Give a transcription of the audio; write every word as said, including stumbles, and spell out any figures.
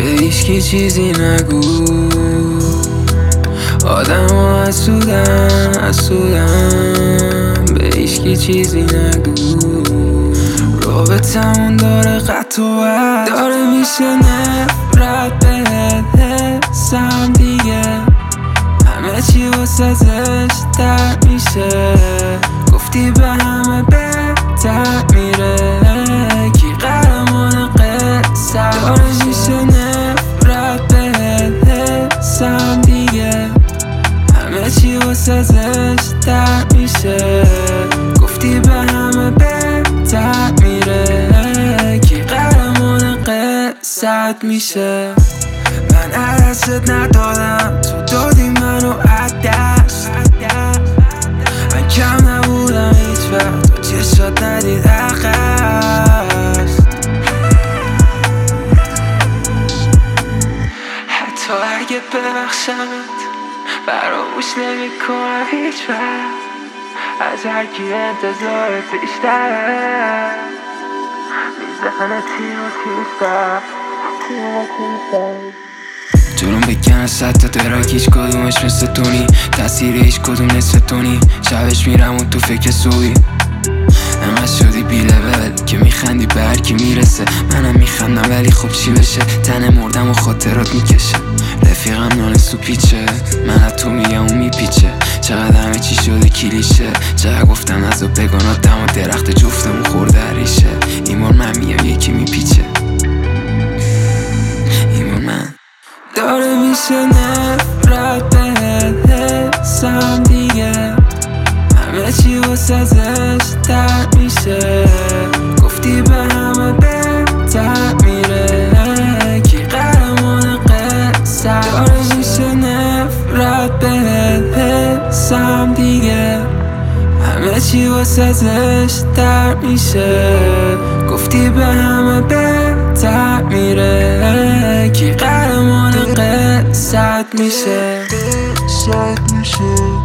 به هیچکی چیزی نگو. آدم ها حسودن حسودن، به هیچکی چیزی نگو. رابطمون داره قطع و وصل، داره میشه نفرت بهت حسم دیگه. همه چی واسه زشتر میشه، گفتی به همه بهتر میره. کی قهرمان قصه؟ داره میشه نفرت بهت حسم دیگه. همه چی واسه زشتر میشه، گفتی به همه بهتر میره. کی قهرمان قصت میشه؟ من عدست ندادم، تو دادی منو عدست. من کم نبودم هیچ وقت، تو چشات ندید عقص. حتی اگه ببخشمت فراموش نمی کنم هیچ وقت. از هرکی انتظارت بیشتره، میزنه تیر و تیزتر تیر و تیزتر. جلوم بگن از صد تا تراک هیچ کدومش مثل تونی. تاثیر هیچ کدوم نصف تونی. شبش میرم و تو فکر صبحی انقدر شدی بی لول که میخندی به هر کی میرسه. منم میخندم ولی خب چی بشه؟ تن مردم و خاطرات میکشه. رفیقم نانستو پیچه، من از تو میگم و میپیچه. چقدر همه چی شده کلیشه، چقدر گفتم از و بگانا دم و درخت جفتمون خورده هریشه. این بار من میگم یکی میپیچه، این بار من. داره میشه نفرت بهت حسم دیگه. همه چی واسه زشتر میشه، گفتی به همه بهتر میره. کی قهرمان قصه؟ داره میشه نفرت بهت حسم دیگه. همه چی واسه زشتر میشه، گفتی به همه بهتر میره. کی قهرمان قصت میشه؟